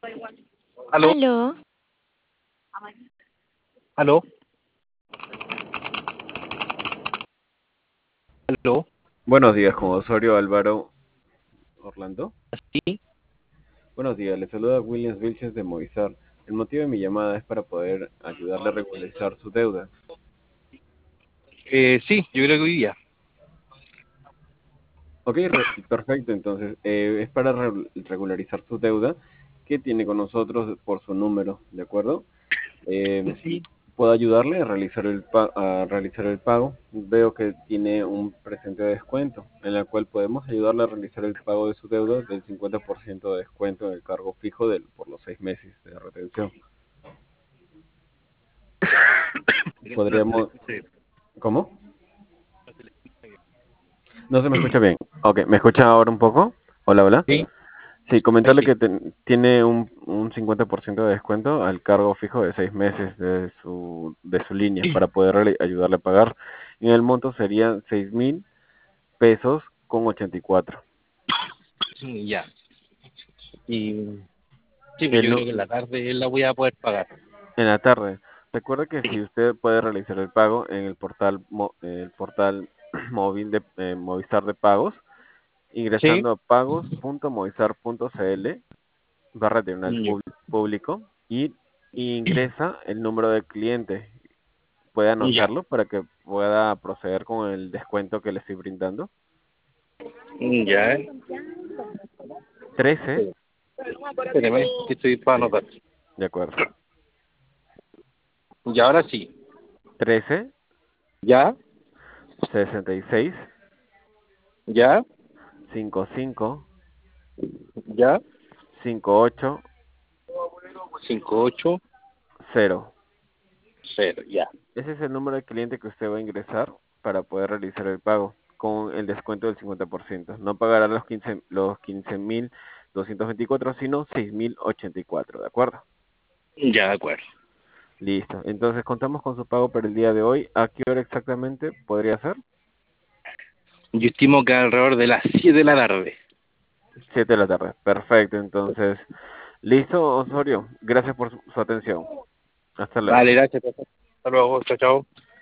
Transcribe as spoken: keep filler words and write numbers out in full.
Aló, Aló, aló, aló, Buenos días, con Osorio Álvaro Orlando. sí. Buenos días, le saluda Williams Vilches de Movistar. El motivo de mi llamada es para poder ayudarle a regularizar su deuda. Eh, sí, yo creo que hoy día. Ok, re- perfecto, entonces eh, es para re- regularizar su deuda que tiene con nosotros por su número, ¿de acuerdo? Eh, Sí. ¿Puedo ayudarle a realizar el pa- a realizar el pago? Veo que tiene un presente de descuento, en la cual podemos ayudarle a realizar el pago de su deuda del cincuenta por ciento de descuento en el cargo fijo del, por los seis meses de retención. No se le Podríamos... escucha bien, ¿Cómo? no se le escucha bien. No se me escucha bien. Ok, ¿me escucha ahora un poco? Hola, hola. Sí, Sí, ahí comentarle sí. que ten- tiene un, un cincuenta por ciento de descuento al cargo fijo de seis meses de su, de su línea para poder rele- ayudarle a pagar. Y el monto serían seis mil pesos con ochenta y cuatro. Sí, ya. Y sí, pues El, yo creo nu- que en la tarde la voy a poder pagar. en la tarde. Recuerda que si usted puede realizar el pago en el portal, mo- el portal móvil de eh, Movistar de pagos, Sí, ingresando a pagos.movistar.cl barra diagonal ya. pub- público y, y ingresa el número de cliente. Puede Ya, anotarlo para que pueda proceder con el descuento que le estoy brindando. ya. Trece, Espérame, que estoy para sí, anotar. de acuerdo. Y ahora sí. Trece, Ya, sesenta y seis, ya, cincuenta y cinco, ya. cincuenta y ocho, Cinco ocho cero. cero, ya. Ese es el número de cliente que usted va a ingresar para poder realizar el pago con el descuento del cincuenta por ciento. No pagará los quince los quince mil doscientos veinticuatro, sino seis mil ochenta y cuatro, ¿de acuerdo? Ya, de acuerdo. Listo. Entonces contamos con su pago para el día de hoy. ¿A qué hora exactamente podría ser? Yo estimo que alrededor de las siete de la tarde. Siete de la tarde. Perfecto. Entonces, listo, Osorio. Gracias por su, su atención. Hasta luego. Vale, gracias. Hasta luego, chao, chao.